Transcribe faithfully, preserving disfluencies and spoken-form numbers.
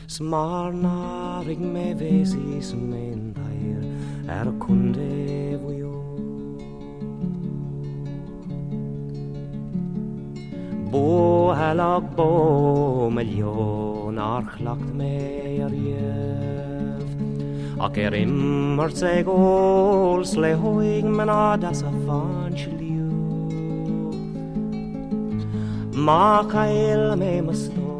Smar narig me vesi som en dair er kunde vujo. Bo helag bo miljon archlagt meir jöf. Ac er immer seg åls le hoig men adas a fanchliu. Ma kael me musto